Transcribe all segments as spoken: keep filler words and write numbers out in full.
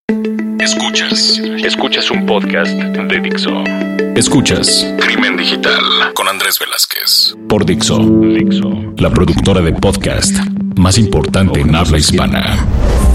Escuchas, escuchas un podcast de Dixo. Escuchas Crimen Digital con Andrés Velázquez por Dixo, Dixo, la productora de podcast más importante en habla hispana.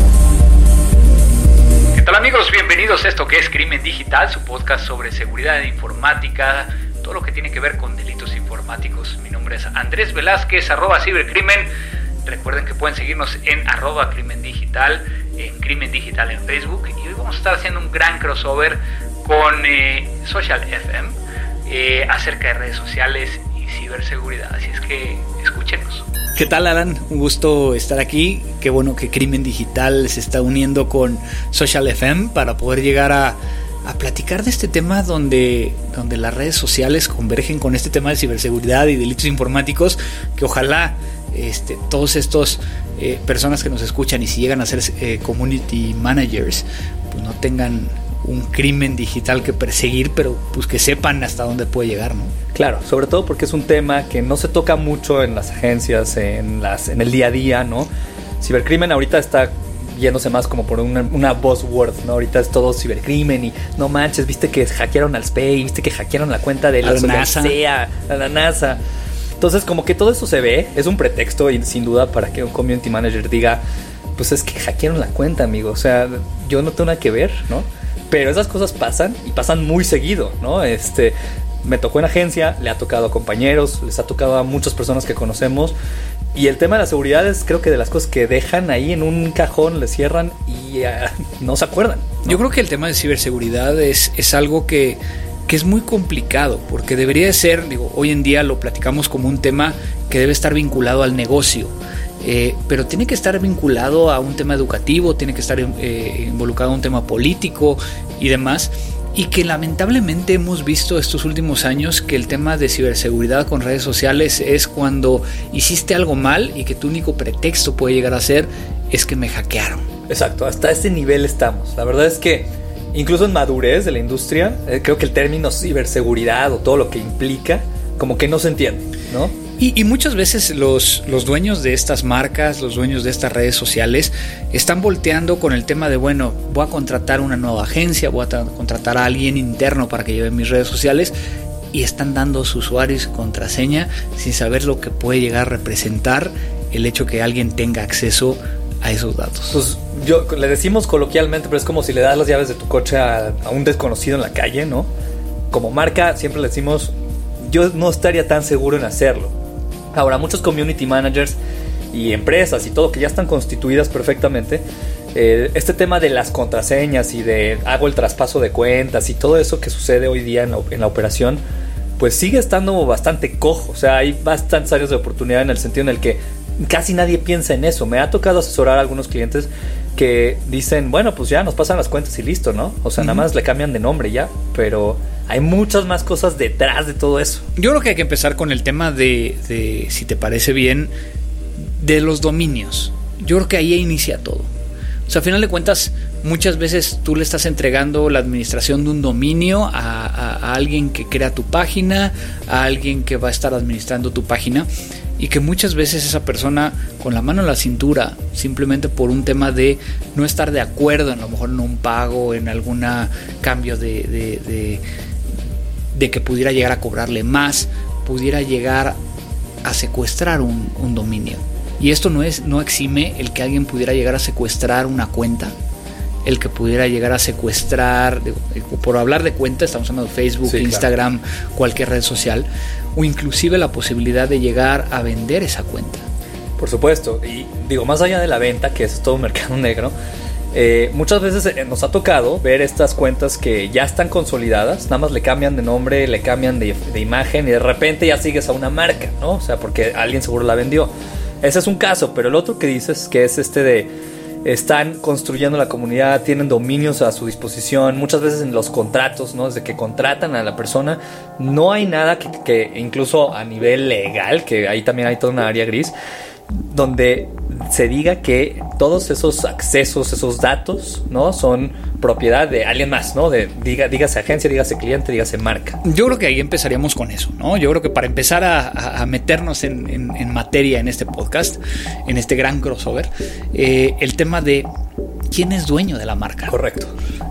¿Qué tal, amigos? Bienvenidos a esto que es Crimen Digital, su podcast sobre seguridad informática, todo lo que tiene que ver con delitos informáticos. Mi nombre es Andrés Velázquez, arroba cibercrimen. Recuerden que pueden seguirnos en arroba crimen digital, en Crimen Digital en Facebook. Y hoy vamos a estar haciendo un gran crossover con eh, Social F M eh, acerca de redes sociales y ciberseguridad. Así es que escúchenos. ¿Qué tal, Alan? Un gusto estar aquí. Qué bueno que Crimen Digital se está uniendo con Social F M para poder llegar a, a platicar de este tema donde, donde las redes sociales convergen con este tema de ciberseguridad y delitos informáticos, que ojalá Este, todos estos eh, personas que nos escuchan y si llegan a ser eh, community managers, pues no tengan un crimen digital que perseguir, pero pues que sepan hasta dónde puede llegar, ¿no? Claro, sobre todo porque es un tema que no se toca mucho en las agencias, en las, en el día a día, ¿no? Cibercrimen ahorita está yéndose más como por una, una buzzword, ¿no? Ahorita es todo cibercrimen y no manches, viste que hackearon al S P E Y, viste que hackearon la cuenta de la, la NASA, a la NASA. Entonces, como que todo eso se ve, es un pretexto y sin duda para que un community manager diga, pues es que hackearon la cuenta, amigo. O sea, yo no tengo nada que ver, ¿no? Pero esas cosas pasan y pasan muy seguido, ¿no? Este, me tocó en agencia, le ha tocado a compañeros, les ha tocado a muchas personas que conocemos. Y el tema de la seguridad es, creo que de las cosas que dejan ahí en un cajón, le cierran y uh, no se acuerdan, ¿no? Yo creo que el tema de ciberseguridad es, es algo que... que es muy complicado, porque debería de ser, digo, hoy en día lo platicamos como un tema que debe estar vinculado al negocio, eh, pero tiene que estar vinculado a un tema educativo, tiene que estar eh, involucrado a un tema político y demás, y que lamentablemente hemos visto estos últimos años que el tema de ciberseguridad con redes sociales es cuando hiciste algo mal y que tu único pretexto puede llegar a ser es que me hackearon. Exacto, hasta ese nivel estamos. La verdad es que incluso en madurez de la industria, eh, creo que el término ciberseguridad o todo lo que implica, como que no se entiende, ¿no? Y, y muchas veces los, los dueños de estas marcas, los dueños de estas redes sociales, están volteando con el tema de, bueno, voy a contratar una nueva agencia, voy a tra- contratar a alguien interno para que lleve mis redes sociales, y están dando su usuario y su contraseña sin saber lo que puede llegar a representar el hecho que alguien tenga acceso a esos datos. Pues yo le decimos coloquialmente, pero es como si le das las llaves de tu coche a, a un desconocido en la calle, ¿no? Como marca siempre le decimos, yo no estaría tan seguro en hacerlo. Ahora, muchos community managers y empresas y todo que ya están constituidas perfectamente, eh, este tema de las contraseñas y de hago el traspaso de cuentas y todo eso que sucede hoy día en la, en la operación, pues sigue estando bastante cojo. O sea, hay bastantes áreas de oportunidad en el sentido en el que casi nadie piensa en eso. Me ha tocado asesorar a algunos clientes que dicen, bueno, pues ya nos pasan las cuentas y listo, ¿no? O sea, uh-huh. Nada más le cambian de nombre ya, pero hay muchas más cosas detrás de todo eso. Yo creo que hay que empezar con el tema de, de si te parece bien, de los dominios. Yo creo que ahí inicia todo. O sea, a final de cuentas, muchas veces tú le estás entregando la administración de un dominio a, a, a alguien que crea tu página, a alguien que va a estar administrando tu página, y que muchas veces esa persona con la mano en la cintura, simplemente por un tema de no estar de acuerdo, en a lo mejor en un pago, en algún cambio de, de, de, de que pudiera llegar a cobrarle más, pudiera llegar a secuestrar un, un dominio. Y esto no es no exime el que alguien pudiera llegar a secuestrar una cuenta, el que pudiera llegar a secuestrar, por hablar de cuenta, estamos hablando de Facebook, sí, Instagram, claro, cualquier red social, o inclusive la posibilidad de llegar a vender esa cuenta. Por supuesto, y digo, más allá de la venta, que es todo un mercado negro, eh, muchas veces nos ha tocado ver estas cuentas que ya están consolidadas, nada más le cambian de nombre, le cambian de, de imagen y de repente ya sigues a una marca, ¿no? O sea, porque alguien seguro la vendió. Ese es un caso, pero el otro que dices, que es este de están construyendo la comunidad, tienen dominios a su disposición, muchas veces en los contratos, ¿no? Desde que contratan a la persona, no hay nada que, que incluso a nivel legal, que ahí también hay toda una área gris, donde se diga que todos esos accesos, esos datos, ¿no? Son propiedad de alguien más, ¿no? De, diga, dígase agencia, dígase cliente, dígase marca. Yo creo que ahí empezaríamos con eso, ¿no? Yo creo que para empezar a, a meternos en, en, en materia en este podcast, en este gran crossover, eh, el tema de quién es dueño de la marca. Correcto.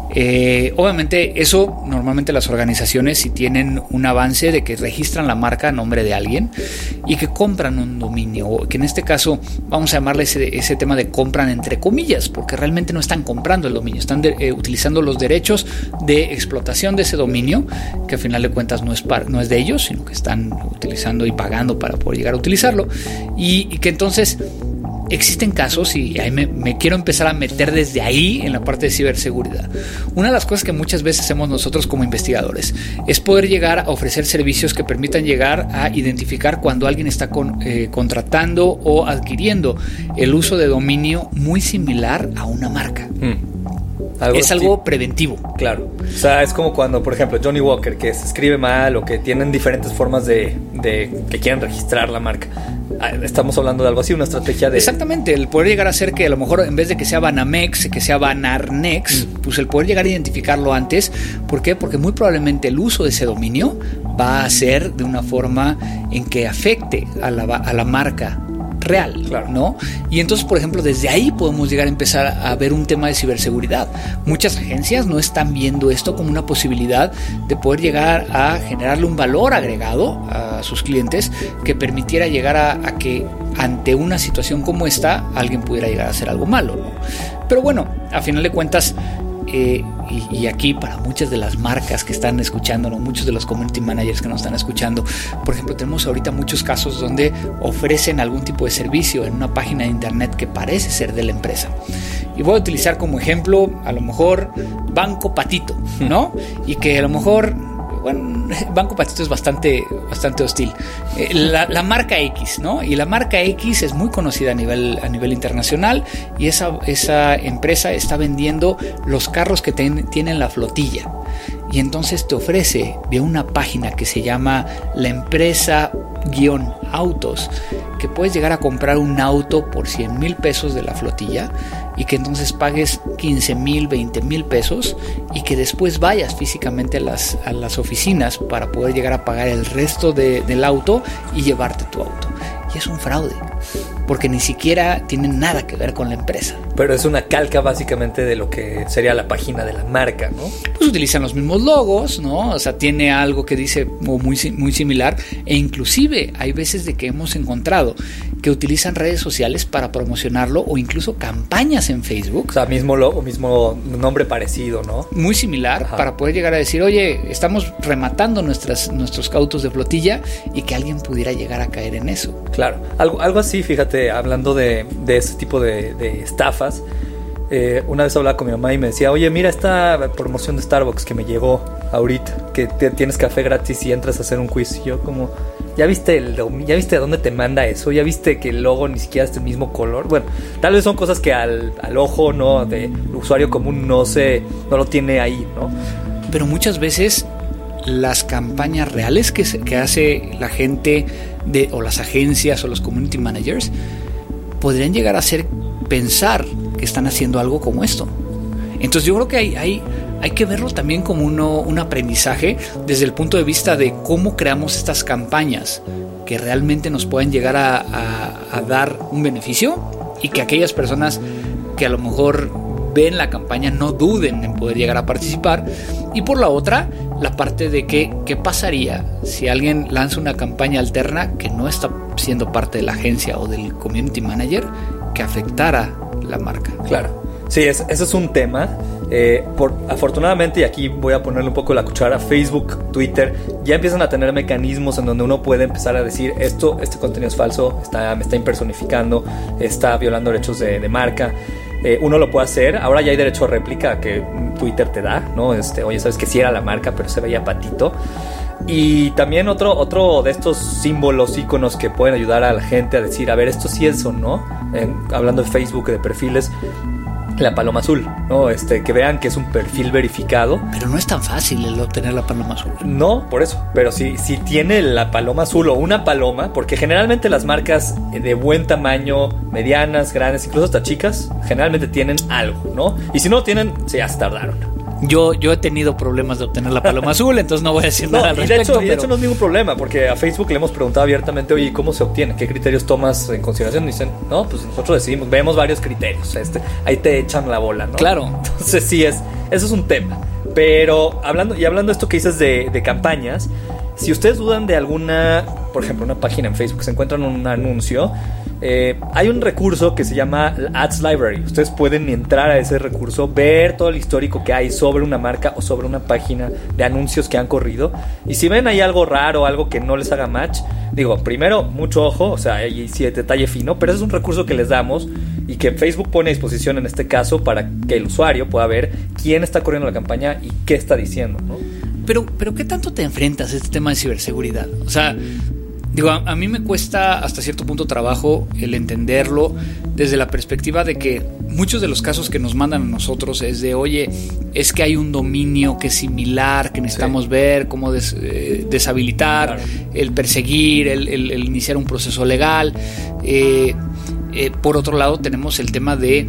Eh, obviamente eso normalmente las organizaciones si tienen un avance de que registran la marca a nombre de alguien y que compran un dominio, que en este caso vamos a llamarle ese, ese tema de compran entre comillas, porque realmente no están comprando el dominio, están de, eh, utilizando los derechos de explotación de ese dominio, que al final de cuentas no es, par, no es de ellos, sino que están utilizando y pagando para poder llegar a utilizarlo, y, y que entonces existen casos, y ahí me, me quiero empezar a meter desde ahí en la parte de ciberseguridad. Una de las cosas que muchas veces hacemos nosotros como investigadores es poder llegar a ofrecer servicios que permitan llegar a identificar cuando alguien está con, eh, contratando o adquiriendo el uso de dominio muy similar a una marca. Mm. Algo es algo tipo, preventivo. Claro. O sea, es como cuando, por ejemplo, Johnny Walker, que se escribe mal o que tienen diferentes formas de, de que quieren registrar la marca. Estamos hablando de algo así, una estrategia de... Exactamente, el poder llegar a ser que a lo mejor en vez de que sea Banamex, que sea Banarnex, mm. pues el poder llegar a identificarlo antes. ¿Por qué? Porque muy probablemente el uso de ese dominio va a ser de una forma en que afecte a la, a la marca real, claro, ¿no? Y entonces, por ejemplo, desde ahí podemos llegar a empezar a ver un tema de ciberseguridad. Muchas agencias no están viendo esto como una posibilidad de poder llegar a generarle un valor agregado a sus clientes que permitiera llegar a, a que ante una situación como esta alguien pudiera llegar a hacer algo malo, ¿no? Pero bueno, a final de cuentas, Eh, y, y aquí para muchas de las marcas que están escuchando, ¿no? Muchos de los community managers que nos están escuchando, por ejemplo, tenemos ahorita muchos casos donde ofrecen algún tipo de servicio en una página de internet que parece ser de la empresa. Y voy a utilizar como ejemplo a lo mejor Banco Patito, ¿no? Y que a lo mejor, bueno, Banco Patito es bastante, bastante hostil. Eh, la, la marca X, ¿no? Y la marca X es muy conocida a nivel, a nivel internacional, y esa, esa empresa está vendiendo los carros que ten, tienen la flotilla. Y entonces te ofrece de una página que se llama La Empresa Guión Autos, que puedes llegar a comprar un auto por cien mil pesos de la flotilla y que entonces pagues quince mil, veinte mil pesos y que después vayas físicamente a las, a las oficinas para poder llegar a pagar el resto de, del auto y llevarte tu auto. Y es un fraude, porque ni siquiera tiene nada que ver con la empresa. Pero es una calca básicamente de lo que sería la página de la marca, ¿no? Pues utilizan los mismos logos, ¿no? O sea, tiene algo que dice muy, muy similar, e inclusive hay veces de que hemos encontrado que utilizan redes sociales para promocionarlo o incluso campañas en Facebook. O sea, mismo logo, mismo nombre parecido, ¿no? Muy similar. Ajá. Para poder llegar a decir, oye, estamos rematando nuestras, nuestros autos de flotilla, y que alguien pudiera llegar a caer en eso. Claro, algo, algo así, fíjate, hablando de, de ese tipo de, de estafas, eh, una vez hablaba con mi mamá y me decía, oye, mira esta promoción de Starbucks que me llegó ahorita, que te, tienes café gratis y entras a hacer un quiz. Y yo como, ¿ya viste, el, ¿ya viste a dónde te manda eso? ¿Ya viste que el logo ni siquiera es del mismo color? Bueno, tal vez son cosas que al, al ojo, ¿no?, de usuario común no, se, no lo tiene ahí, ¿no? Pero muchas veces las campañas reales que, se, que hace la gente de, o las agencias o los community managers podrían llegar a hacer pensar que están haciendo algo como esto. Entonces yo creo que hay, hay, hay que verlo también como uno, un aprendizaje desde el punto de vista de cómo creamos estas campañas que realmente nos puedan llegar a, a, a dar un beneficio, y que aquellas personas que a lo mejor ven la campaña no duden en poder llegar a participar. Y por la otra, la parte de que qué pasaría si alguien lanza una campaña alterna que no está siendo parte de la agencia o del community manager, que afectara la marca. Claro, sí, es, ese es un tema. Eh, por, afortunadamente, y aquí voy a ponerle un poco la cuchara, Facebook, Twitter ya empiezan a tener mecanismos en donde uno puede empezar a decir, esto, este contenido es falso, está, me está impersonificando, está violando derechos de, de marca. Eh, uno lo puede hacer. Ahora ya hay derecho a réplica que Twitter te da, ¿no? Este, oye, sabes que sí era la marca, pero se veía patito. Y también otro, otro de estos símbolos, íconos que pueden ayudar a la gente a decir, a ver, esto sí es o no. Eh, hablando de Facebook, de perfiles, la paloma azul, ¿no? Este, que vean que es un perfil verificado. Pero no es tan fácil el obtener la paloma azul. No, por eso. Pero si, si tiene la paloma azul o una paloma, porque generalmente las marcas de buen tamaño, medianas, grandes, incluso hasta chicas, generalmente tienen algo, ¿no? Y si no lo tienen, ya se tardaron. Yo, yo he tenido problemas de obtener la paloma azul, entonces no voy a decir no, nada al y respecto. De hecho, pero... y de hecho no es ningún problema, porque a Facebook le hemos preguntado abiertamente, oye, ¿cómo se obtiene? ¿Qué criterios tomas en consideración? Y dicen, no, pues nosotros decidimos, vemos varios criterios, este, ahí te echan la bola, ¿no? Claro. Entonces sí, es, eso es un tema. Pero hablando, y hablando de esto que dices de, de campañas, si ustedes dudan de alguna, por ejemplo, una página en Facebook, se encuentran un anuncio, eh, hay un recurso que se llama Ads Library. Ustedes pueden entrar a ese recurso, ver todo el histórico que hay sobre una marca o sobre una página de anuncios que han corrido. Y si ven ahí algo raro, algo que no les haga match, digo, primero, mucho ojo, o sea, ahí sí detalle fino, pero ese es un recurso que les damos y que Facebook pone a disposición en este caso para que el usuario pueda ver quién está corriendo la campaña y qué está diciendo, ¿no? Pero, pero ¿qué tanto te enfrentas a este tema de ciberseguridad? O sea, digo, a, a mí me cuesta hasta cierto punto trabajo el entenderlo desde la perspectiva de que muchos de los casos que nos mandan a nosotros es de, oye, es que hay un dominio que es similar, que necesitamos sí. ver, cómo des, eh, deshabilitar, claro. el perseguir, el, el, el iniciar un proceso legal. Eh, eh, por otro lado, tenemos el tema de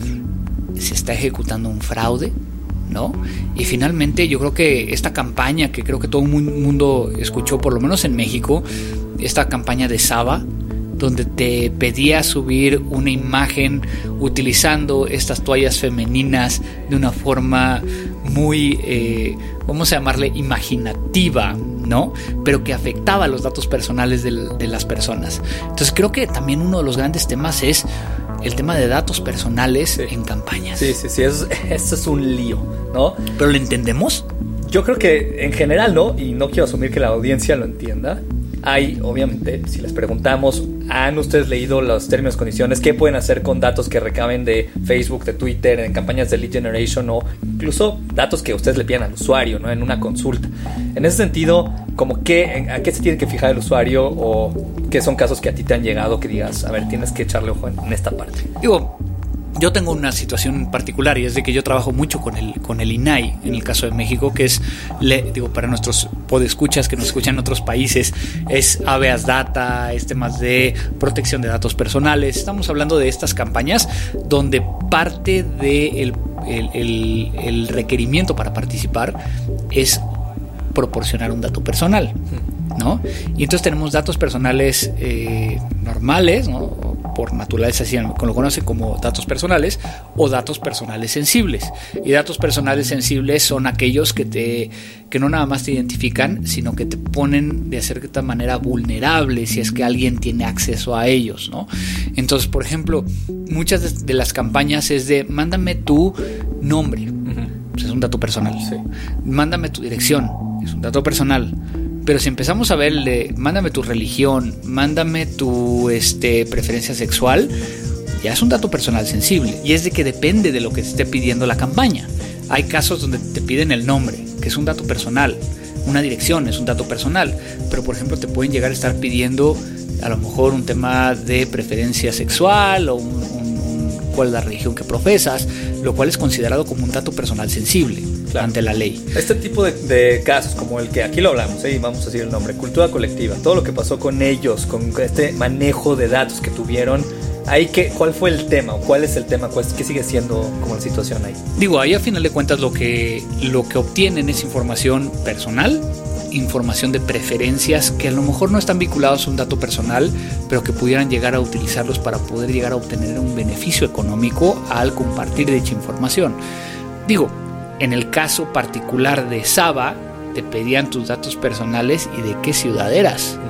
se está ejecutando un fraude, ¿no? Y finalmente yo creo que esta campaña que creo que todo el mundo escuchó, por lo menos en México, esta campaña de Saba, donde te pedía subir una imagen utilizando estas toallas femeninas de una forma muy, eh, vamos a llamarle imaginativa, ¿no? Pero que afectaba los datos personales de, de las personas. Entonces creo que también uno de los grandes temas es el tema de datos personales sí. en campañas. Sí, sí, sí, eso, eso es un lío, ¿no? ¿Pero lo entendemos? Yo creo que en general no, y no quiero asumir que la audiencia lo entienda. Hay, obviamente, si les preguntamos, ¿han ustedes leído los términos y condiciones? ¿Qué pueden hacer con datos que recaben de Facebook, de Twitter, en campañas de lead generation o incluso datos que ustedes le piden al usuario, ¿no? En una consulta. En ese sentido, como qué, ¿a qué se tiene que fijar el usuario o qué son casos que a ti te han llegado que digas, a ver, tienes que echarle ojo en, en esta parte? Digo, yo tengo una situación particular y es de que yo trabajo mucho con el, con el I N A I en el caso de México, que es, le, digo, para nuestros podescuchas que nos escuchan en otros países, es habeas data, es temas de protección de datos personales. Estamos hablando de estas campañas donde parte del el, el, el requerimiento para participar es proporcionar un dato personal, ¿no? Y entonces tenemos datos personales eh, normales, ¿no? Por naturaleza, así lo conocen como datos personales o datos personales sensibles. Y datos personales sensibles son aquellos que te que no nada más te identifican, sino que te ponen de cierta manera vulnerable si es que alguien tiene acceso a ellos, ¿no? Entonces, por ejemplo, muchas de, de las campañas es de mándame tu nombre, uh-huh. pues es un dato personal. Sí. Mándame tu dirección, es un dato personal. Pero si empezamos a ver el de mándame tu religión, mándame tu este, preferencia sexual, ya es un dato personal sensible. Y es de que depende de lo que te esté pidiendo la campaña. Hay casos donde te piden el nombre, que es un dato personal. Una dirección es un dato personal. Pero por ejemplo te pueden llegar a estar pidiendo a lo mejor un tema de preferencia sexual o un, un, un, cuál es la religión que profesas, lo cual es considerado como un dato personal sensible. Claro. Ante la ley. Este tipo de, de casos como el que aquí lo hablamos, ¿eh? Y vamos a decir el nombre, cultura colectiva, todo lo que pasó con ellos, con este manejo de datos que tuvieron, ahí que, ¿cuál fue el tema o cuál es el tema? ¿Qué sigue siendo como la situación ahí? Digo, ahí a final de cuentas lo que, lo que obtienen es información personal, información de preferencias que a lo mejor no están vinculados a un dato personal, pero que pudieran llegar a utilizarlos para poder llegar a obtener un beneficio económico al compartir dicha información. Digo, en el caso particular de Saba, te pedían tus datos personales y de qué ciudad eras.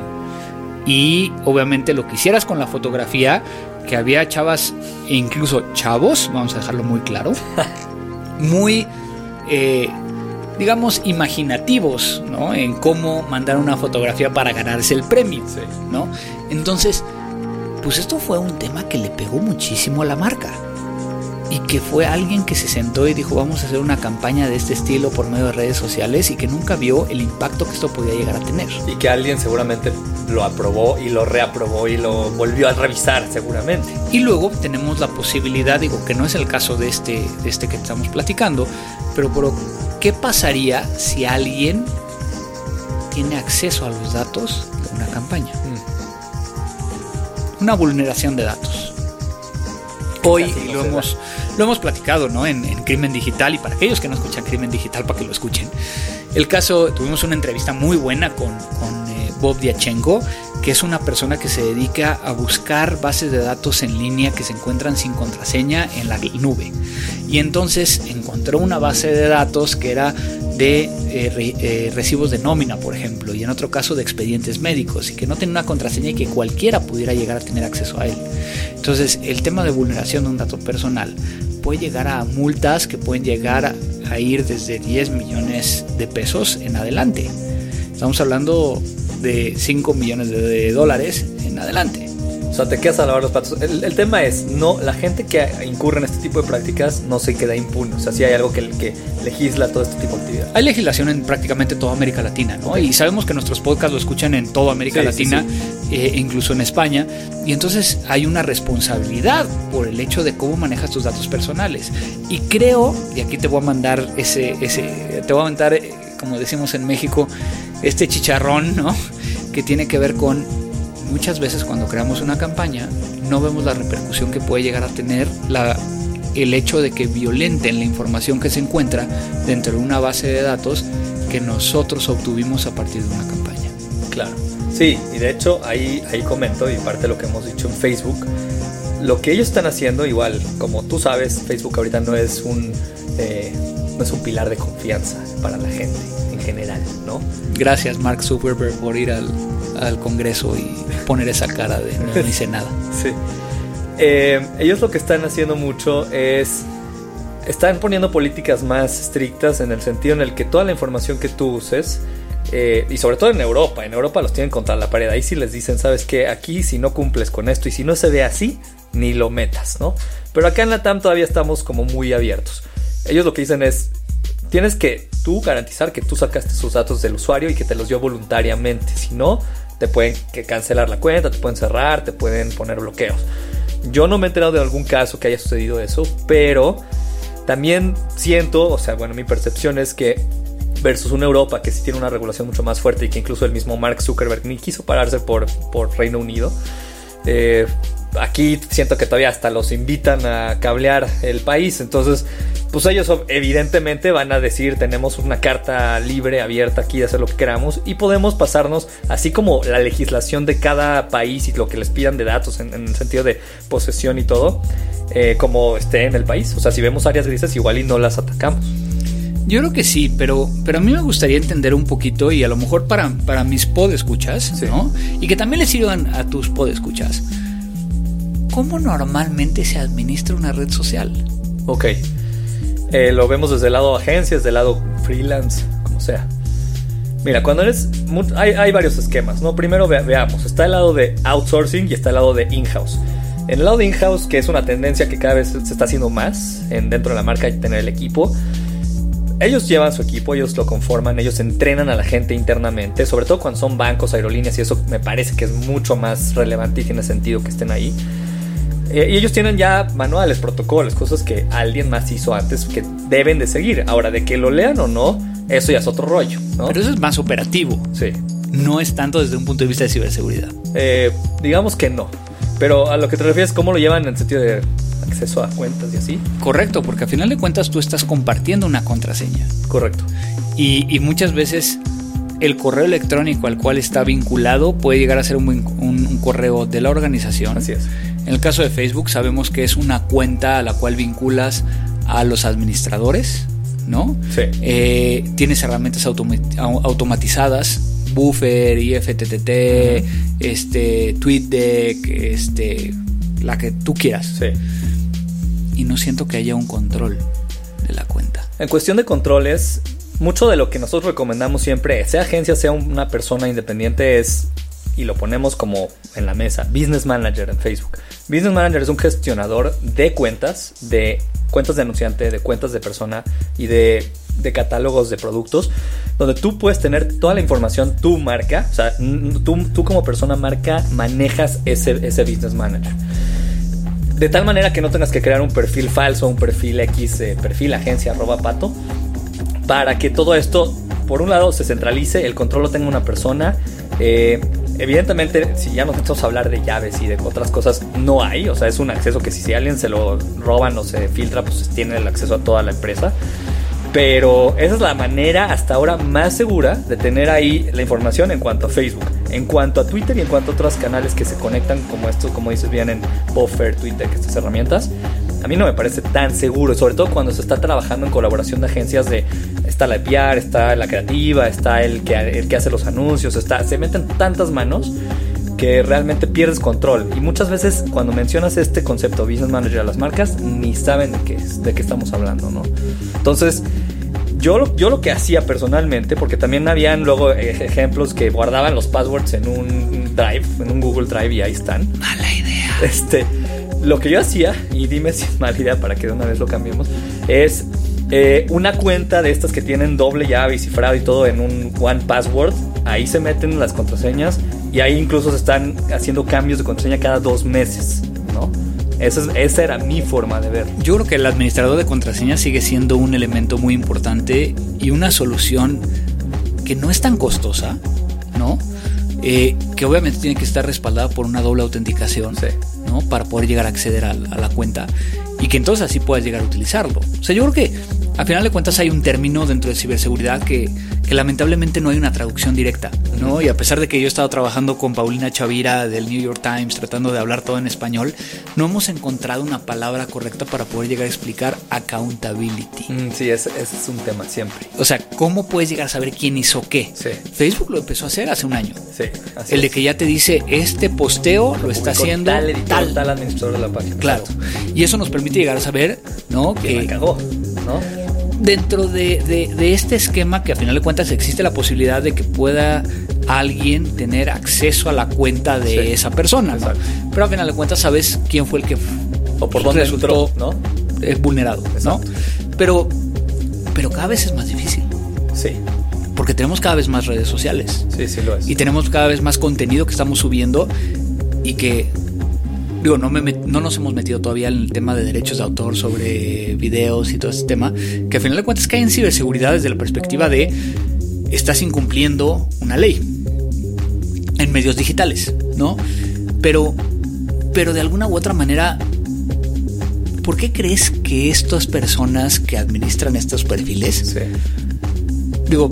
Y obviamente lo que hicieras con la fotografía, que había chavas e incluso chavos, vamos a dejarlo muy claro, muy, eh, digamos, imaginativos, ¿no? En cómo mandar una fotografía para ganarse el premio, sí. ¿no? Entonces, pues esto fue un tema que le pegó muchísimo a la marca. Y que fue alguien que se sentó y dijo vamos a hacer una campaña de este estilo por medio de redes sociales y que nunca vio el impacto que esto podía llegar a tener. Y que alguien seguramente lo aprobó y lo reaprobó y lo volvió a revisar seguramente. Y luego tenemos la posibilidad, digo que no es el caso de este, de este que estamos platicando, pero, pero ¿qué pasaría si alguien tiene acceso a los datos de una campaña? Mm. Una vulneración de datos. Hoy lo hemos, Lo hemos platicado, ¿no? En, en Crimen Digital, y para aquellos que no escuchan Crimen Digital, para que lo escuchen. El caso, tuvimos una entrevista muy buena con, con eh, Bob Diachenko, que es una persona que se dedica a buscar bases de datos en línea que se encuentran sin contraseña en la nube. Y entonces encontró una base de datos que era de eh, re, eh, recibos de nómina, por ejemplo, y en otro caso de expedientes médicos, y que no tenía una contraseña y que cualquiera pudiera llegar a tener acceso a él. Entonces, el tema de vulneración de un dato personal puede llegar a multas que pueden llegar a, a ir desde diez millones de pesos en adelante. Estamos hablando de cinco millones de, de dólares en adelante. O sea, te quedas a lavar los platos. El, el tema es, no, la gente que incurre en este tipo de prácticas no se queda impune. O sea, sí hay algo que, que legisla todo este tipo de actividad. Hay legislación en prácticamente toda América Latina, ¿no? Okay. Y sabemos que nuestros podcasts lo escuchan en toda América sí, Latina, sí, sí. Eh, incluso en España. Y entonces hay una responsabilidad por el hecho de cómo manejas tus datos personales. Y creo, y aquí te voy a mandar ese, ese te voy a mandar, como decimos en México, este chicharrón, ¿no? Que tiene que ver con muchas veces cuando creamos una campaña no vemos la repercusión que puede llegar a tener la, el hecho de que violenten la información que se encuentra dentro de una base de datos que nosotros obtuvimos a partir de una campaña. Claro, sí, y de hecho ahí, ahí comento, y parte de lo que hemos dicho en Facebook, lo que ellos están haciendo, igual, como tú sabes, Facebook ahorita no es un, eh, no es un pilar de confianza para la gente en general, ¿no? Gracias, Mark Zuckerberg, por ir al al Congreso y poner esa cara de no hice nada. Sí. Eh, ellos lo que están haciendo mucho es están poniendo políticas más estrictas en el sentido en el que toda la información que tú uses, eh, y sobre todo en Europa, en Europa los tienen contra la pared. Ahí sí les dicen, ¿sabes qué? Aquí si no cumples con esto y si no se ve así, ni lo metas, ¿no? Pero acá en Latam todavía estamos como muy abiertos. Ellos lo que dicen es, tienes que tú garantizar que tú sacaste sus datos del usuario y que te los dio voluntariamente. Si no, te pueden que cancelar la cuenta, te pueden cerrar, te pueden poner bloqueos. Yo no me he enterado de algún caso que haya sucedido eso, pero también siento, o sea, bueno, mi percepción es que versus una Europa que sí tiene una regulación mucho más fuerte y que incluso el mismo Mark Zuckerberg ni quiso pararse por, por Reino Unido, eh, aquí siento que todavía hasta los invitan a cablear el país. Entonces, pues ellos evidentemente van a decir, tenemos una carta libre, abierta aquí de hacer lo que queramos y podemos pasarnos, así como la legislación de cada país y lo que les pidan de datos en, en el sentido de posesión y todo, eh, como esté en el país. O sea, si vemos áreas grises igual y no las atacamos. Yo creo que sí, pero, pero a mí me gustaría entender un poquito, y a lo mejor para, para mis podescuchas, sí, ¿no? Y que también les sirvan a tus podescuchas. ¿Cómo normalmente se administra una red social? Ok, eh, lo vemos desde el lado agencias, del lado freelance, como sea. Mira, cuando eres... Hay, hay varios esquemas, ¿no? Primero ve, veamos, está el lado de outsourcing y está el lado de in-house. En el lado de in-house, que es una tendencia que cada vez se está haciendo más en, dentro de la marca, y tener el equipo. Ellos llevan su equipo, ellos lo conforman, ellos entrenan a la gente internamente, sobre todo cuando son bancos, aerolíneas, y eso me parece que es mucho más relevante y tiene sentido que estén ahí. Eh, y ellos tienen ya manuales, protocolos, cosas que alguien más hizo antes que deben de seguir. Ahora, de que lo lean o no, eso ya es otro rollo, ¿no? Pero eso es más operativo. Sí. No es tanto desde un punto de vista de ciberseguridad. Eh, digamos que no. Pero a lo que te refieres, ¿cómo lo llevan en el sentido de acceso a cuentas y así? Correcto, porque al final de cuentas tú estás compartiendo una contraseña. Correcto. Y, y muchas veces el correo electrónico al cual está vinculado puede llegar a ser un, un, un correo de la organización. Así es. En el caso de Facebook sabemos que es una cuenta a la cual vinculas a los administradores, ¿no? Sí. Eh, tienes herramientas automa- automatizadas, Buffer, I F T T T, uh-huh. este, TweetDeck, este, la que tú quieras. Sí. Y no siento que haya un control de la cuenta. En cuestión de controles, mucho de lo que nosotros recomendamos siempre, sea agencia, sea una persona independiente, es, y lo ponemos como en la mesa, Business Manager en Facebook. Business Manager es un gestionador de cuentas, de cuentas de anunciante, de cuentas de persona y de, de catálogos de productos, donde tú puedes tener toda la información, tu marca, o sea, tú, tú como persona marca manejas ese, ese Business Manager. De tal manera que no tengas que crear un perfil falso, un perfil X, eh, perfil agencia arroba pato, para que todo esto, por un lado, se centralice, el control lo tenga una persona. Eh, evidentemente, si ya nos empezamos a hablar de llaves y de otras cosas, no hay. O sea, es un acceso que si, si alguien se lo roban o se filtra, pues tiene el acceso a toda la empresa. Pero esa es la manera hasta ahora más segura de tener ahí la información en cuanto a Facebook, en cuanto a Twitter y en cuanto a otros canales que se conectan como esto, como dices bien en Buffer, Twitter, que estas herramientas. A mí no me parece tan seguro, sobre todo cuando se está trabajando en colaboración de agencias de... Está la de P R, está la creativa, está el que, el que hace los anuncios, está, se meten tantas manos que realmente pierdes control. Y muchas veces cuando mencionas este concepto Business Manager a las marcas, ni saben de qué, es, de qué estamos hablando, ¿no? Entonces, yo lo, yo lo que hacía personalmente, porque también habían luego ejemplos que guardaban los passwords en un Drive, en un Google Drive, y ahí están. Mala idea. Este, lo que yo hacía, y dime si es mala idea para que de una vez lo cambiemos, es eh, una cuenta de estas que tienen doble llave y cifrado y todo en un One Password. Ahí se meten las contraseñas y ahí incluso se están haciendo cambios de contraseña cada dos meses, ¿no? Esa, es, esa era mi forma de ver. Yo creo que el administrador de contraseñas sigue siendo un elemento muy importante y una solución que no es tan costosa, ¿no? Eh, que obviamente tiene que estar respaldada por una doble autenticación, sí, ¿no? Para poder llegar a acceder a, a la cuenta y que entonces así puedas llegar a utilizarlo. O sea, yo creo que a final de cuentas hay un término dentro de ciberseguridad que, que lamentablemente no hay una traducción directa, ¿no? Y a pesar de que yo he estado trabajando con Paulina Chavira del New York Times tratando de hablar todo en español, no hemos encontrado una palabra correcta para poder llegar a explicar accountability. Mm, sí, ese, ese es un tema siempre. O sea, ¿cómo puedes llegar a saber quién hizo qué? Sí. Facebook lo empezó a hacer hace un año. Sí, así El de es. que ya te dice, este posteo lo está haciendo tal editor, tal. tal administrador de la página. Claro. Y eso nos permite llegar a saber, ¿no? Que Que cagó, ¿no? dentro de, de, de este esquema, que a final de cuentas existe la posibilidad de que pueda alguien tener acceso a la cuenta de Sí. esa persona, ¿no? Pero a final de cuentas sabes quién fue el que O por dónde resultó, entró, ¿no? eh, vulnerado, ¿no? Pero, pero cada vez es más difícil, Sí, porque tenemos cada vez más redes sociales sí, sí lo es. y tenemos cada vez más contenido que estamos subiendo y que, digo, no, me met, no nos hemos metido todavía en el tema de derechos de autor sobre videos y todo este tema, que al final de cuentas cae en ciberseguridad desde la perspectiva de estás incumpliendo una ley en medios digitales, ¿no? Pero, pero de alguna u otra manera, ¿por qué crees que estas personas que administran estos perfiles, Sí. digo,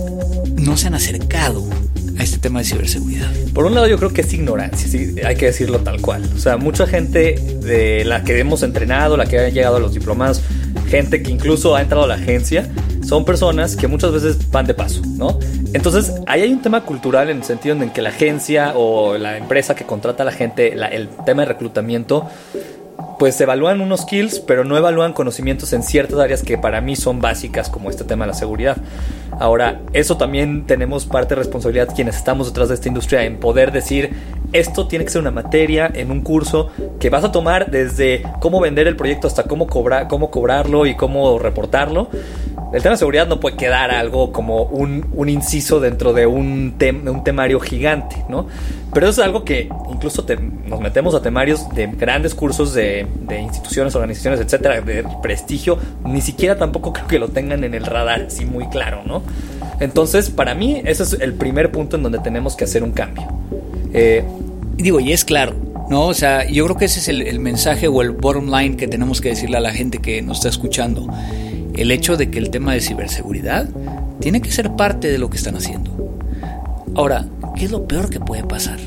no se han acercado a este tema de ciberseguridad? Por un lado yo creo que es ignorancia, sí, hay que decirlo tal cual. O sea, mucha gente de la que hemos entrenado, la que ha llegado a los diplomados, gente que incluso ha entrado a la agencia, son personas que muchas veces van de paso, ¿no? Entonces, ahí hay un tema cultural en el sentido en que la agencia o la empresa que contrata a la gente, la, el tema de reclutamiento, pues evalúan unos skills, pero no evalúan conocimientos en ciertas áreas que para mí son básicas, como este tema de la seguridad. Ahora, eso también tenemos parte de responsabilidad quienes estamos detrás de esta industria en poder decir, esto tiene que ser una materia en un curso que vas a tomar desde cómo vender el proyecto hasta cómo cobrar, cómo cobrarlo y cómo reportarlo. El tema de seguridad no puede quedar algo como un, un inciso dentro de un, tem, un temario gigante, ¿no? Pero eso es algo que incluso te, nos metemos a temarios de grandes cursos de, de instituciones, organizaciones, etcétera, de prestigio. Ni siquiera tampoco creo que lo tengan en el radar así muy claro, ¿no? Entonces, para mí, ese es el primer punto en donde tenemos que hacer un cambio. Eh, Digo, y es claro, ¿no? O sea, yo creo que ese es el, el mensaje o el bottom line que tenemos que decirle a la gente que nos está escuchando. El hecho de que el tema de ciberseguridad tiene que ser parte de lo que están haciendo. Ahora, ¿qué es lo peor que puede pasar?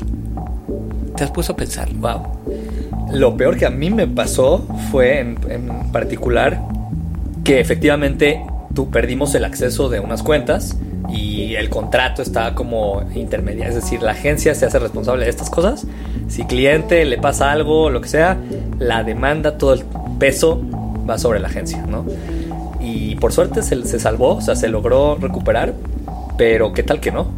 ¿Te has puesto a pensar? Wow. Lo peor que a mí me pasó fue en, en particular que efectivamente tú perdimos el acceso de unas cuentas y el contrato está como intermedia, es decir, la agencia se hace responsable de estas cosas. Si cliente le pasa algo, lo que sea, la demanda, todo el peso va sobre la agencia, ¿no? Y por suerte se, se salvó, o sea, se logró recuperar, pero qué tal que no.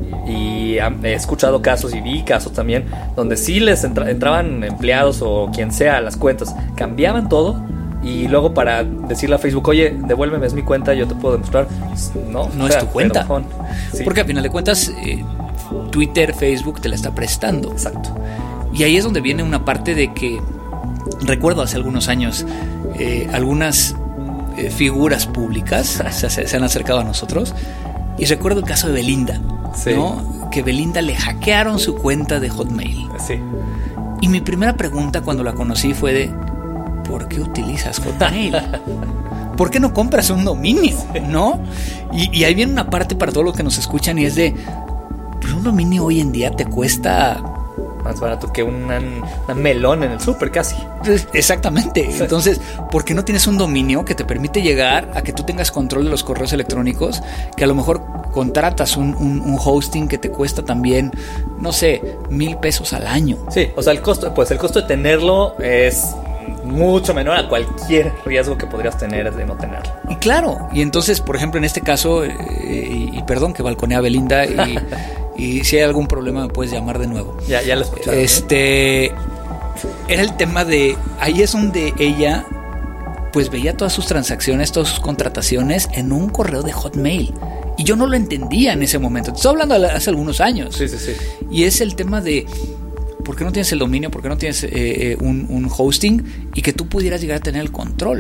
Y he escuchado casos y vi casos también donde sí les entra, entraban empleados o quien sea a las cuentas, cambiaban todo y luego para decirle a Facebook, oye, devuélveme, es mi cuenta, yo te puedo demostrar. No, no o sea, es tu cuenta. pero, sí. Porque al final de cuentas eh, Twitter, Facebook te la está prestando. Exacto. Y ahí es donde viene una parte de que recuerdo hace algunos años eh, algunas eh, figuras públicas se, se han acercado a nosotros y recuerdo el caso de Belinda, sí. ¿no? que Belinda le hackearon su cuenta de Hotmail. Sí. Y mi primera pregunta cuando la conocí fue de, ¿por qué utilizas Hotmail? ¿Por qué no compras un dominio? ¿No? Y, y ahí viene una parte para todos los que nos escuchan y es de, pues un dominio hoy en día te cuesta más barato que una, una melón en el súper casi. Exactamente. Entonces, ¿por qué no tienes un dominio que te permite llegar a que tú tengas control de los correos electrónicos? Que a lo mejor contratas un, un, un hosting que te cuesta también, no sé, mil pesos al año. Sí, o sea, el costo, pues el costo de tenerlo es mucho menor a cualquier riesgo que podrías tener de no tenerlo. Y claro, y entonces, por ejemplo, en este caso, eh, y, y perdón que balconea a Belinda, y, y si hay algún problema me puedes llamar de nuevo. Ya, ya lo escucharon. Este, ¿eh? Era el tema de, ahí es donde ella, pues veía todas sus transacciones, todas sus contrataciones en un correo de Hotmail. Y yo no lo entendía en ese momento. Te estoy hablando de hace algunos años. Sí, sí, sí. Y es el tema de, ¿por qué no tienes el dominio? ¿Por qué no tienes eh, un, un hosting? Y que tú pudieras llegar a tener el control.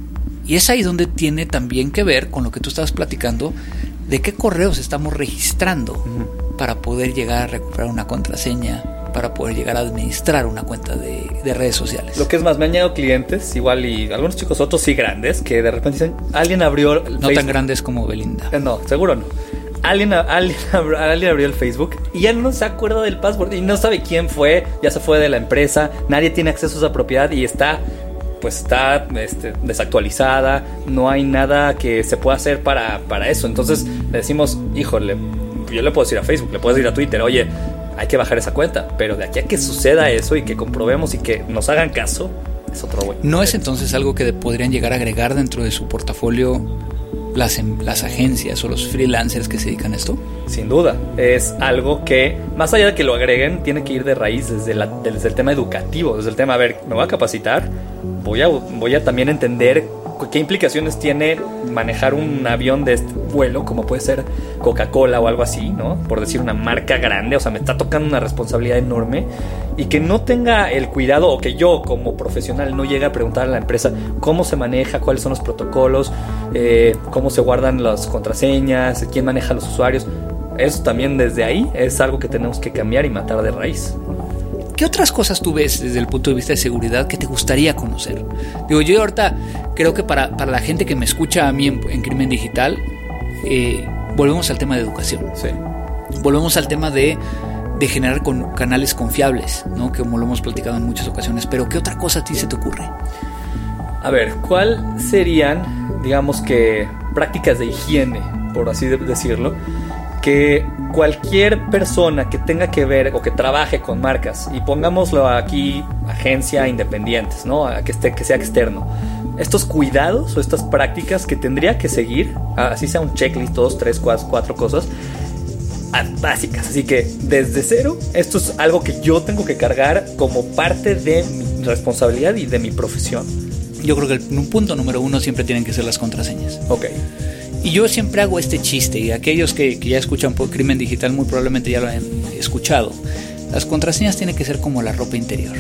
Y es ahí donde tiene también que ver con lo que tú estabas platicando, de qué correos estamos registrando uh-huh. para poder llegar a recuperar una contraseña, para poder llegar a administrar una cuenta de, de redes sociales. Lo que es más, me han llegado clientes, igual y algunos chicos, otros sí grandes, que de repente dicen, alguien abrió el No Facebook. tan grandes como Belinda. Eh, no, seguro no. Alguien, alguien, alguien abrió el Facebook y ya no se acuerda del password y no sabe quién fue, ya se fue de la empresa, nadie tiene acceso a esa propiedad y está, pues está este, desactualizada, no hay nada que se pueda hacer para, para eso. Entonces le decimos, híjole, yo le puedo decir a Facebook, le puedo decir a Twitter, oye, hay que bajar esa cuenta, pero de aquí a que suceda eso y que comprobemos y que nos hagan caso, es otro güey. ¿No es entonces algo que podrían llegar a agregar dentro de su portafolio las, las agencias o los freelancers que se dedican a esto? Sin duda, es algo que, más allá de que lo agreguen, tiene que ir de raíz desde, la, desde el tema educativo, desde el tema, a ver, me voy a capacitar, voy a, voy a también entender qué implicaciones tiene manejar un avión de este vuelo, como puede ser Coca-Cola o algo así, ¿no? Por decir una marca grande, o sea, me está tocando una responsabilidad enorme y que no tenga el cuidado o que yo como profesional no llegue a preguntar a la empresa cómo se maneja, cuáles son los protocolos, eh, cómo se guardan las contraseñas, quién maneja a los usuarios. Eso también desde ahí es algo que tenemos que cambiar y matar de raíz. ¿Qué otras cosas tú ves desde el punto de vista de seguridad que te gustaría conocer? Digo, yo ahorita creo que para, para la gente que me escucha a mí en, en Crimen Digital, eh, volvemos al tema de educación. Sí. Volvemos al tema de, de generar con, canales confiables, ¿no? Que como lo hemos platicado en muchas ocasiones. Pero ¿qué otra cosa a ti se te ocurre? A ver, ¿cuál serían, digamos que, prácticas de higiene, por así de- decirlo? Que cualquier persona que tenga que ver o que trabaje con marcas, y pongámoslo aquí, agencia independientes, ¿no? A que, esté, que sea externo, estos cuidados o estas prácticas que tendría que seguir, así sea un checklist, dos, tres, cuatro, cuatro cosas básicas. Así que desde cero, esto es algo que yo tengo que cargar como parte de mi responsabilidad y de mi profesión. Yo creo que el un punto número uno siempre tienen que ser las contraseñas. Ok. Y yo siempre hago este chiste, y aquellos que, que ya escuchan por Crimen Digital muy probablemente ya lo han escuchado. Las contraseñas tienen que ser como la ropa interior.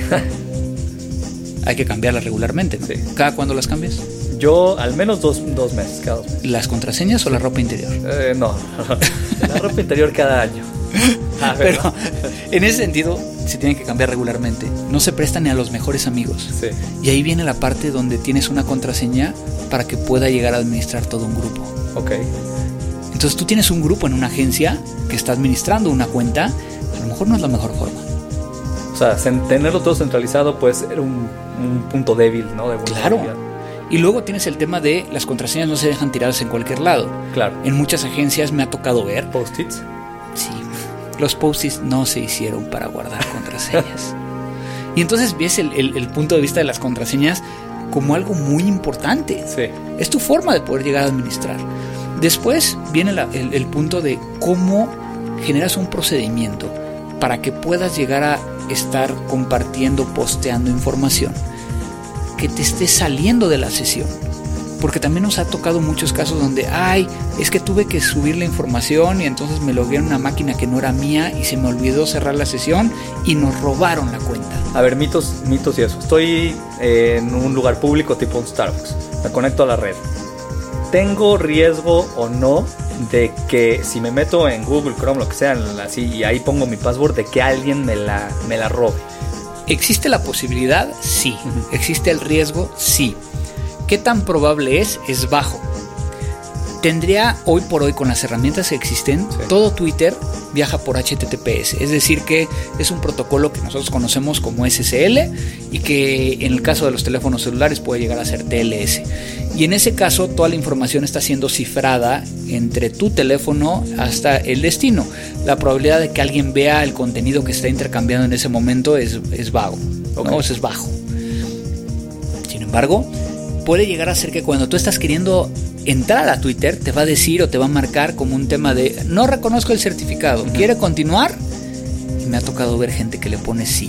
Hay que cambiarlas regularmente, ¿no? Sí. ¿Cada cuándo las cambias? Yo al menos dos, dos meses, cada dos meses. ¿Las contraseñas o la ropa interior? Eh, no, la ropa interior cada año. Ah, Pero ¿verdad? en ese sentido se tienen que cambiar regularmente. No se prestan ni a los mejores amigos. Sí. Y ahí viene la parte donde tienes una contraseña para que pueda llegar a administrar todo un grupo. Ok. Entonces tú tienes un grupo en una agencia que está administrando una cuenta, a lo mejor no es la mejor forma. O sea, sen- tenerlo todo centralizado puede ser un, un punto débil, ¿no? De Claro. vulnerabilidad. Y luego tienes el tema de las contraseñas no se dejan tiradas en cualquier lado. Claro. En muchas agencias me ha tocado ver, Post-its. sí, los post-its no se hicieron para guardar contraseñas. Y entonces ves el, el, el punto de vista de las contraseñas como algo muy importante. Sí. Es tu forma de poder llegar a administrar. Después viene la- el, el punto de cómo generas un procedimiento para que puedas llegar a estar compartiendo, posteando información que te esté saliendo de la sesión. Porque también nos ha tocado muchos casos donde, ay, es que tuve que subir la información y entonces me logué en una máquina que no era mía y se me olvidó cerrar la sesión y nos robaron la cuenta. A ver, mitos, mitos y eso. Estoy eh, en un lugar público tipo un Starbucks. Me conecto a la red. ¿Tengo riesgo o no de que si me meto en Google, Chrome, lo que sea, así, y ahí pongo mi password, de que alguien me la, me la robe? ¿Existe la posibilidad? Sí. Uh-huh. ¿Existe el riesgo? Sí. ¿Qué tan probable es? Es bajo. Tendría hoy por hoy, con las herramientas que existen, sí. todo Twitter viaja por H T T P S, es decir que es un protocolo que nosotros conocemos como S S L y que en el caso de los teléfonos celulares puede llegar a ser T L S. Y en ese caso toda la información está siendo cifrada entre tu teléfono hasta el destino. La probabilidad de que alguien vea el contenido que se está intercambiando en ese momento es, es vago, okay. ¿no? Es bajo. Sin embargo, puede llegar a ser que cuando tú estás queriendo entrar a Twitter, te va a decir o te va a marcar como un tema de no reconozco el certificado, uh-huh. ¿quiere continuar? Y me ha tocado ver gente que le pone sí.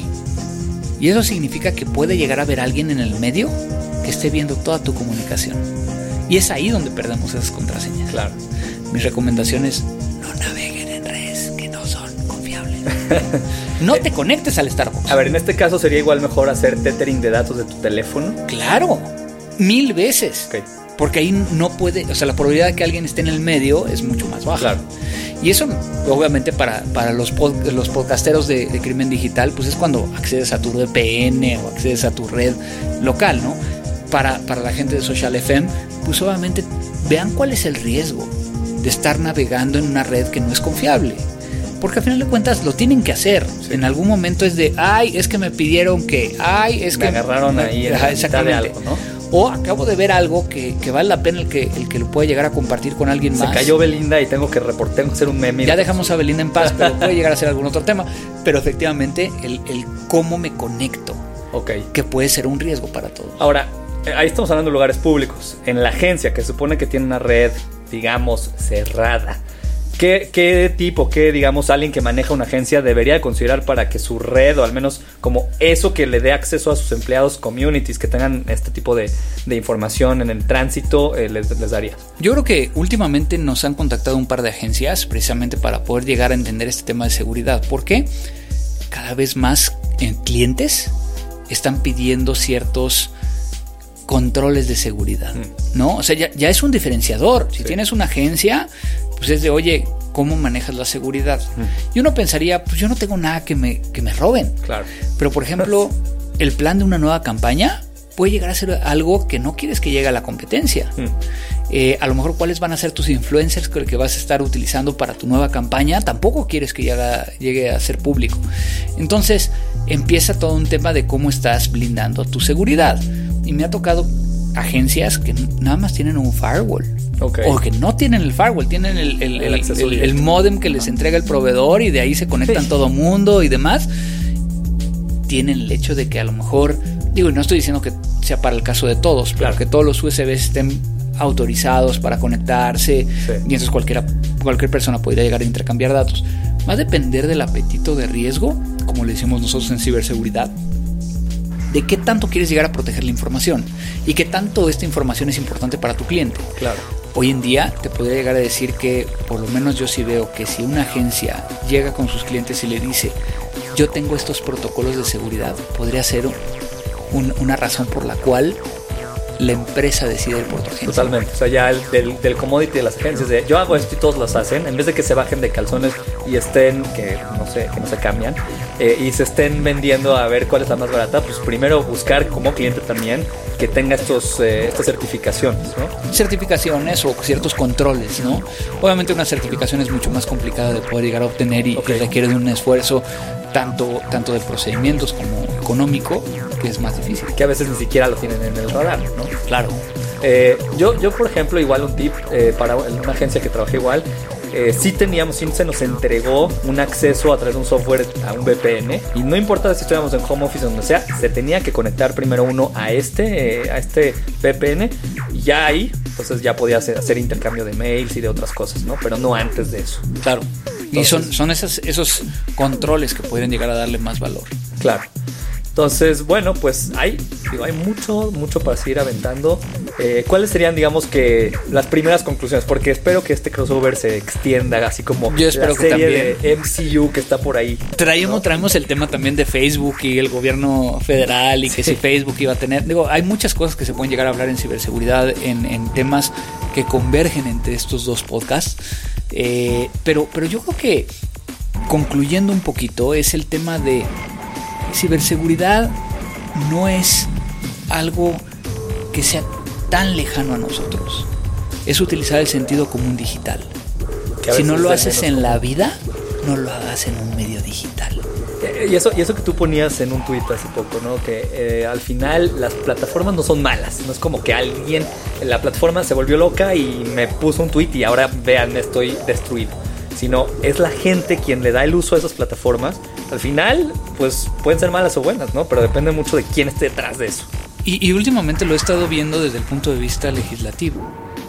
Y eso significa que puede llegar a haber alguien en el medio que esté viendo toda tu comunicación. Y es ahí donde perdemos esas contraseñas. Claro. Mis recomendaciones: no naveguen en redes que no son confiables. No te conectes al Starbucks. A ver, en este caso sería igual mejor hacer tethering de datos de tu teléfono. Claro, mil veces. Okay. Porque ahí no puede, o sea, la probabilidad de que alguien esté en el medio es mucho más baja. Claro. Y eso, obviamente, para, para los, pod, los podcasteros de, de Crimen Digital, pues es cuando accedes a tu V P N o accedes a tu red local, ¿no? Para, para la gente de Social F M, pues obviamente vean cuál es el riesgo de estar navegando en una red que no es confiable. Porque al final de cuentas lo tienen que hacer. Sí. En algún momento es de, ay, es que me pidieron que, ay, es me que... Me agarraron ahí en la mitad de algo, ¿no? O acabo de ver algo que, que vale la pena el que, el que lo puede llegar a compartir con alguien Se más. Se cayó Belinda y tengo que reportar, tengo que hacer un meme. Ya dejamos a Belinda en paz, pero puede llegar a ser algún otro tema. Pero efectivamente, el, el cómo me conecto, okay. que puede ser un riesgo para todos. Ahora, ahí estamos hablando de lugares públicos. En la agencia, que se supone que tiene una red, digamos, cerrada, ¿Qué, ¿Qué tipo, qué, digamos, alguien que maneja una agencia debería considerar para que su red, o al menos como eso que le dé acceso a sus empleados, communities que tengan este tipo de, de información en el tránsito, eh, les, les daría? Yo creo que últimamente nos han contactado un par de agencias precisamente para poder llegar a entender este tema de seguridad. ¿Por qué? Cada vez más eh, clientes están pidiendo ciertos controles de seguridad, ¿no? O sea, ya, ya es un diferenciador. Si sí. tienes una agencia, pues es de, oye, ¿cómo manejas la seguridad? Mm. Y uno pensaría, pues yo no tengo nada que me, que me roben. Claro. Pero, por ejemplo, el plan de una nueva campaña puede llegar a ser algo que no quieres que llegue a la competencia. Mm. Eh, a lo mejor, ¿cuáles van a ser tus influencers que vas a estar utilizando para tu nueva campaña? Tampoco quieres que llegue, llegue a ser público. Entonces, empieza todo un tema de cómo estás blindando tu seguridad. Y me ha tocado agencias que nada más tienen un firewall. Okay. O que no tienen el firewall, tienen el, el, el, el, el, el modem que les entrega el proveedor y de ahí se conectan sí. todo mundo y demás. Tienen el hecho de que a lo mejor, digo, y no estoy diciendo que sea para el caso de todos, pero claro. que todos los U S Bs estén autorizados para conectarse, sí. y entonces cualquiera, cualquier persona podría llegar a intercambiar datos. Va a depender del apetito de riesgo, como le decimos nosotros en ciberseguridad, de qué tanto quieres llegar a proteger la información y qué tanto esta información es importante para tu cliente. Claro. Hoy en día te podría llegar a decir que, por lo menos yo sí veo que si una agencia llega con sus clientes y le dice, yo tengo estos protocolos de seguridad, podría ser un, una razón por la cual la empresa decide ir por tu agencia. Totalmente. O sea, ya el, del, del commodity de las agencias de yo hago esto y todos las hacen, en vez de que se bajen de calzones y estén, que no sé, que no se cambian, eh, y se estén vendiendo a ver cuál es la más barata, pues primero buscar como cliente también que tenga estos eh, estas certificaciones, ¿no? Certificaciones o ciertos controles, ¿no? Obviamente una certificación es mucho más complicada de poder llegar a obtener y, okay. y requiere de un esfuerzo tanto, tanto de procedimientos como económico, que es más difícil. Que a veces ni siquiera lo tienen en el radar, ¿no? Claro. Eh, yo, yo, por ejemplo, igual un tip eh, para una agencia que trabajé igual, eh, sí teníamos, sí se nos entregó un acceso a través de un software a un V P N, y no importa si estuviéramos en home office o donde sea, se tenía que conectar primero uno a este, eh, a este V P N, y ya ahí, entonces ya podía hacer, hacer intercambio de mails y de otras cosas, ¿no? Pero no antes de eso. Claro. Entonces, y son, son esas, esos controles que pueden llegar a darle más valor. Claro. Entonces, bueno, pues hay, digo, hay mucho, mucho para seguir aventando. Eh, ¿Cuáles serían, digamos, que las primeras conclusiones? Porque espero que este crossover se extienda, así como Yo espero la serie que también. de M C U que está por ahí. Traemos, ¿no? traemos el tema también de Facebook y el gobierno federal y que Sí. si Facebook iba a tener... Digo, hay muchas cosas que se pueden llegar a hablar en ciberseguridad, en, en temas que convergen entre estos dos podcasts. Eh, pero, pero yo creo que, concluyendo un poquito, es el tema de ciberseguridad no es algo que sea tan lejano a nosotros. Es utilizar el sentido común digital. Si no lo haces en la vida, no lo hagas en un medio digital. Y eso, y eso que tú ponías en un tuit hace poco, ¿no? Que eh, al final las plataformas no son malas. No es como que alguien en la plataforma se volvió loca y me puso un tuit y ahora vean, estoy destruido. Sino es la gente quien le da el uso a esas plataformas. Al final, pues pueden ser malas o buenas, ¿no? Pero depende mucho de quién esté detrás de eso. Y, y últimamente lo he estado viendo desde el punto de vista legislativo.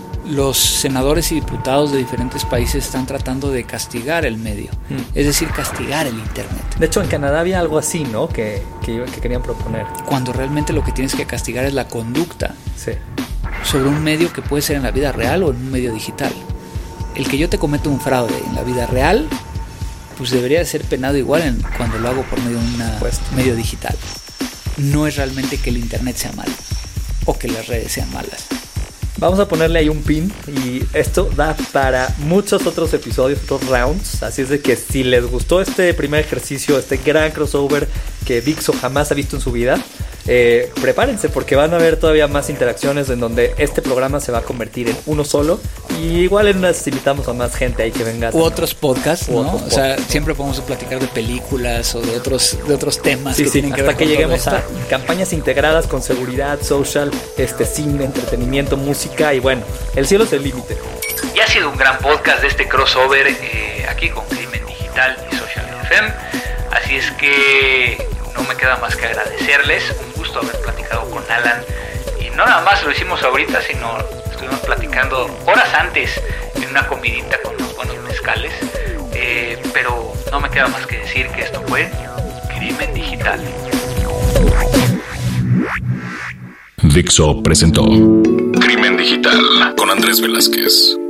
Los senadores y diputados de diferentes países están tratando de castigar el medio, mm. es decir, castigar el internet. De hecho, en Canadá había algo así, ¿no? Que, que, que querían proponer. Cuando realmente lo que tienes que castigar es la conducta sí. sobre un medio que puede ser en la vida real o en un medio digital. El que yo te cometa un fraude en la vida real, pues debería ser penado igual en, cuando lo hago por medio de un medio digital. No es realmente que el internet sea malo o que las redes sean malas. Vamos a ponerle ahí un pin y esto da para muchos otros episodios, otros rounds. Así es de que si les gustó este primer ejercicio, este gran crossover que Dixo jamás ha visto en su vida, eh, prepárense porque van a haber todavía más interacciones en donde este programa se va a convertir en uno solo. Y igual en unas invitamos a más gente ahí que venga. U otros podcasts, ¿no? Otros o sea, podcasts. siempre podemos platicar de películas o de otros, de otros temas sí, que sí, tienen que hasta ver que con lleguemos todo a esto. campañas integradas con seguridad, social, este cine, entretenimiento, música y bueno, el cielo es el límite. Y ha sido un gran podcast de este crossover eh, aquí con Crimen Digital y Social F M. Así es que no me queda más que agradecerles. Un gusto haber platicado con Alan. Y no nada más lo hicimos ahorita, sino estuvimos platicando horas antes en una comidita con unos buenos mezcales. Eh, pero no me queda más que decir que esto fue Crimen Digital. Dixo presentó Crimen Digital con Andrés Velázquez.